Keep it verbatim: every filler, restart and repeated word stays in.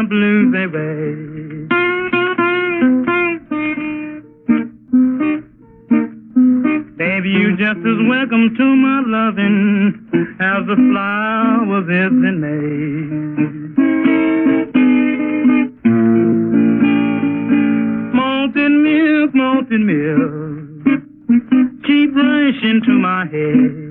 my blues away. Baby, you just as welcome to my loving as the flowers is in May. Malted milk, malted milk, keep rushing to my head.